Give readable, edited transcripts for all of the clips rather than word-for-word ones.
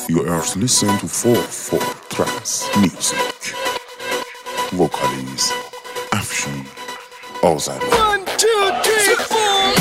You are listening to 4/4 Trance Music. Vocalist Afshin Azari. 1, 2, 3, 4.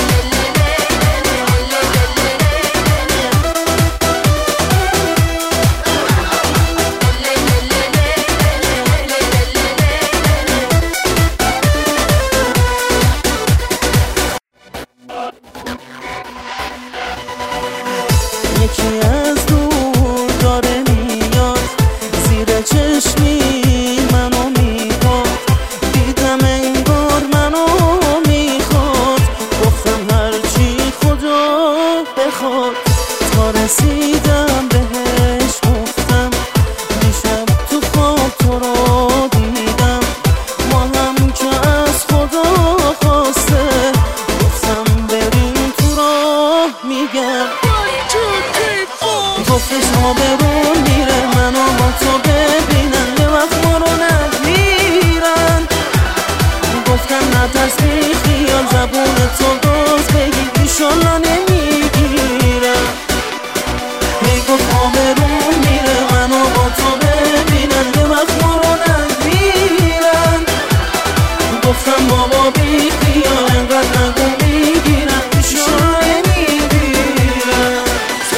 یکی از دور داره میاد زیر چشمی منو میخواد دیدم انگار منو میخواد گفتم هرچی خدا بخواد تا رسیدم بهش گفتم دیشب تو خواب تو رو دیدم ما هم که از خدا خواسته گفتم بریم تو راه میگم گفتش ما برون میره منو با تو ببینن یه وقت ما رو نگیرن گفتم نترس بی خیال زبون تو باز بگی ایشالله نمیگیرن میگفت ما برون میره منو با تو ببینن یه وقت ما رو نگیرن گفتم بابا بی خیال انقدر نگو میگیرن ایشالله نمیگیرن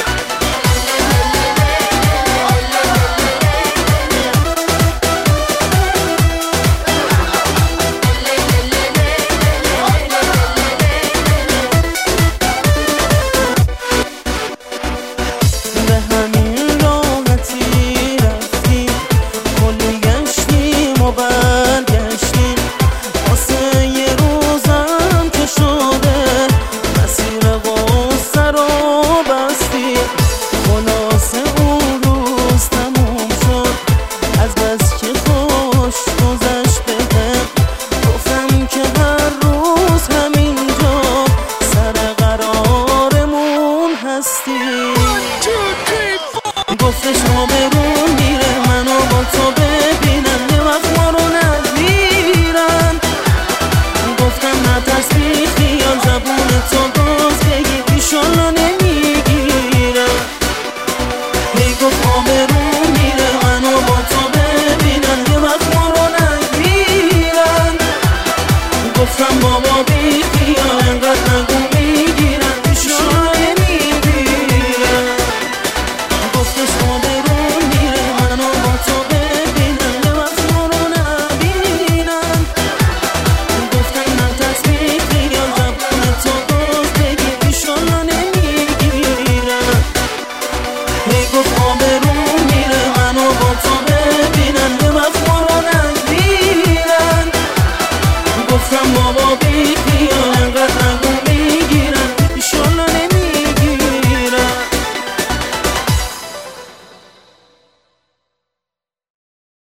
گفتش ما برون میره منو با تو ببینن یه وقت ما رو نگیرن گفتم نترس بی خیال زبون تو باز بگی ایشالله نمیگیرن میگفت ما برون میره منو با تو ببینن یه وقت ما رو نگیرن گفتم بابا بی خیال انقدر نگو میگیرن ایشالله نمیگیرن گفتش ما برون میره منو با تو ببینن یه وقت ما رو نبینن گفتم نترس بی خیال زبون تو باز بگی ایشالله نمیگیرن میگفت ما برون میره منو با تو ببینن یه وقت ما رو نبینن گفتم بابا بی خیال